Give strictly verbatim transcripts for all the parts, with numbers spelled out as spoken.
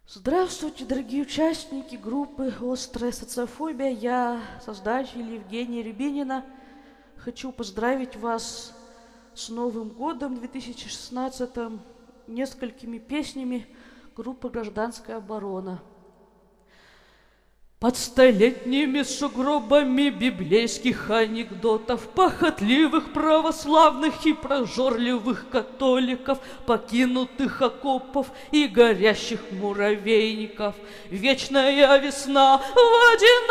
Здравствуйте, дорогие участники группы «Острая социофобия». Я, создатель Евгения Рябинина. Хочу поздравить вас с Новым годом две тысячи шестнадцатым несколькими песнями группы «Гражданская оборона». Под столетними сугробами библейских анекдотов, похотливых православных и прожорливых католиков, покинутых окопов и горящих муравейников, вечная весна в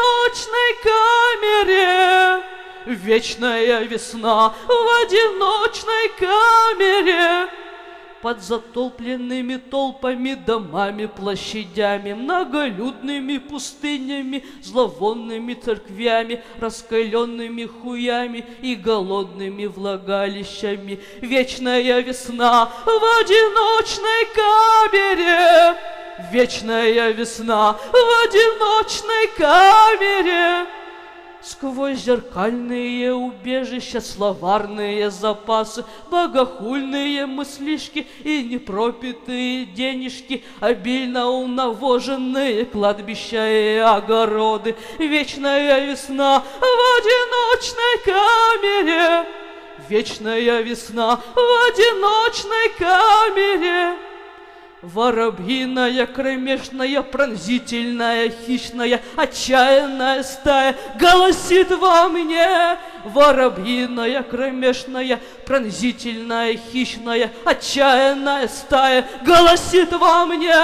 одиночной камере, вечная весна в одиночной камере. Под затопленными толпами, домами, площадями, многолюдными пустынями, зловонными церквями, раскаленными хуями и голодными влагалищами. Вечная весна в одиночной камере, вечная весна в одиночной камере. Сквозь зеркальные убежища, словарные запасы, богохульные мыслишки и непропитые денежки, обильно унавоженные кладбища и огороды. Вечная весна в одиночной камере, вечная весна в одиночной камере. Воробьиная, кромешная, пронзительная, хищная, отчаянная стая голосит во мне. Воробьиная, кромешная, пронзительная, хищная, отчаянная стая голосит во мне.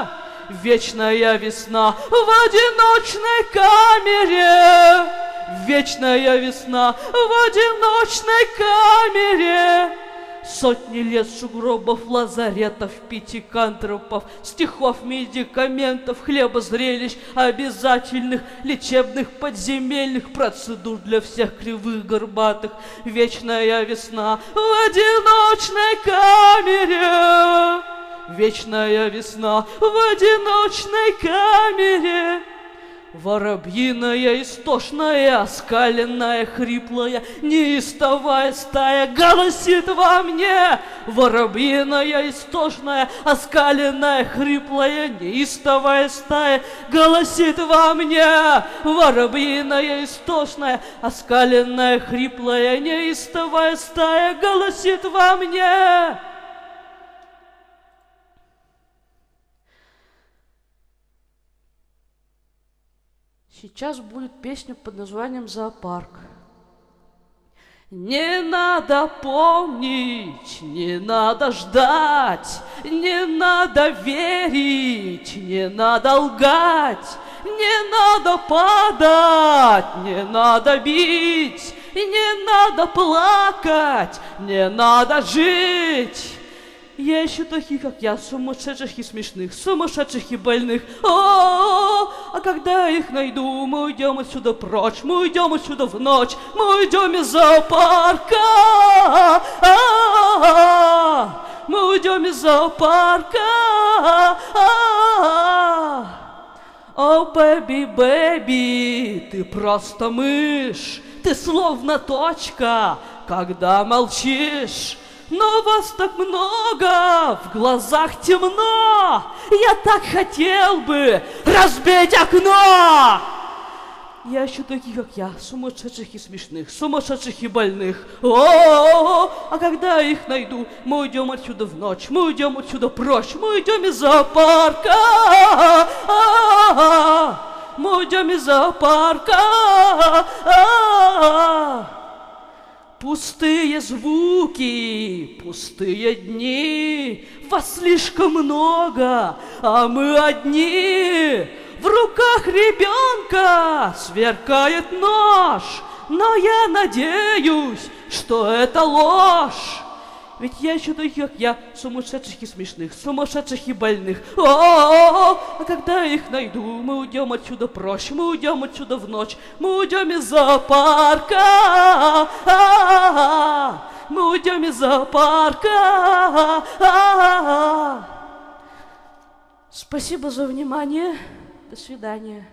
Вечная весна в одиночной камере, вечная весна в одиночной камере. Сотни лет сугробов, лазаретов, пятикантропов, стихов, медикаментов, хлеба, зрелищ, обязательных лечебных подземельных процедур для всех кривых горбатых. Вечная весна в одиночной камере, вечная весна в одиночной камере. Воробьиная, истошная, оскаленная, хриплая, неистовая стая голосит во мне. Воробьиная, истошная, оскаленная, хриплая, неистовая стая голосит во мне. Воробьиная, истошная, оскаленная, хриплая, неистовая стая голосит во мне. Сейчас будет песня под названием «Зоопарк». Не надо помнить, не надо ждать, не надо верить, не надо лгать, не надо падать, не надо бить, не надо плакать, не надо жить. Я ищу таких, как я, сумасшедших и смешных, сумасшедших и больных. О-о-о! А когда их найду, мы уйдем отсюда прочь, мы уйдем отсюда в ночь, мы уйдем из зоопарка. Мы уйдем из зоопарка. О, бэби, бэби, ты просто мышь, ты словно точка, когда молчишь. Но вас так много, в глазах темно, я так хотел бы разбить окно. Я ищу таких, как я, сумасшедших и смешных, сумасшедших и больных. О-о-о! А когда их найду, мы уйдем отсюда в ночь, мы уйдем отсюда прочь, мы уйдем из зоопарка. Мы уйдем из зоопарка. Пустые звуки, пустые дни, вас слишком много, а мы одни. В руках ребенка сверкает нож, но я надеюсь, что это ложь. Ведь я ищу таких, как я, сумасшедших и смешных, сумасшедших и больных. О-о-о! А когда их найду, мы уйдем отсюда прочь, мы уйдем отсюда в ночь, мы уйдем из зоопарка. Мы уйдем из зоопарка. Спасибо за внимание. До свидания.